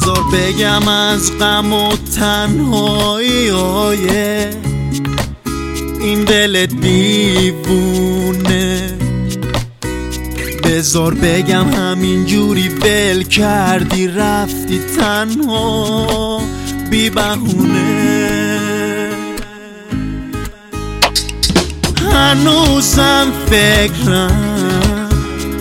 بذار بگم از غم و تنهایی این دل دیوونه. بذار بگم همینجوری ول کردی رفتی تنها بی بهونه. هنوزم فکرم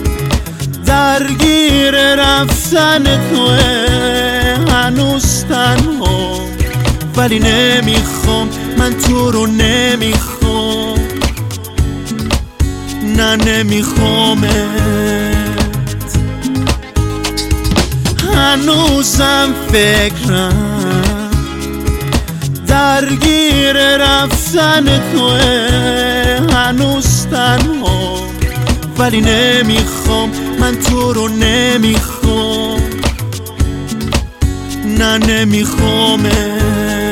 درگیر رفتن توه، هنوز تنها ولی نمیخوام، من تو رو نمیخوام، نه نمیخوامت. هنوزم فکرم درگیر رفتن توه، هنوز تنها ولی نمیخوام، من تو رو نمیخوام، نه نمیخوامت.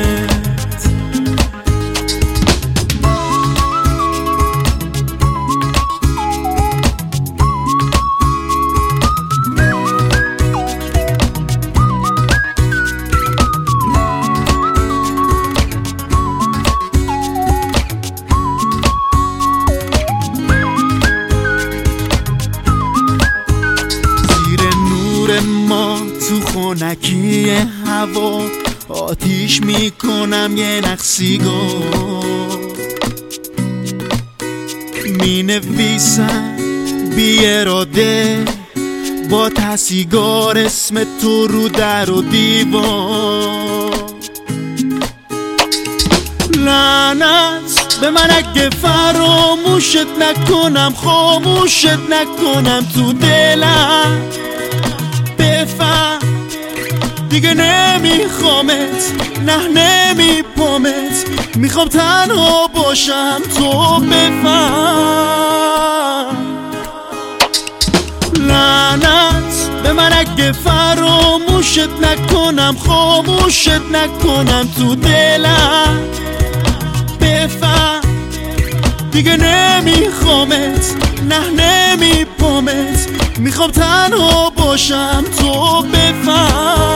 ما تو خونکی هوا آتیش میکنم یه نقصیگار، می نویسم بی اراده با تسیگار اسم تو رو در و دیوار. لعنت به من اگه فراموشت نکنم، خاموشت نکنم تو دلم. بفهم دیگه نمیخوامت، نه نمیپامت، میخوام تنها باشم تو بفهم. لعنت به من اگه فراموشت نکنم، خاموشت نکنم تو دلم. بفهم دیگه نمیخوامت، نه نمیپامت، میخوام تنها باشم تو بفهم.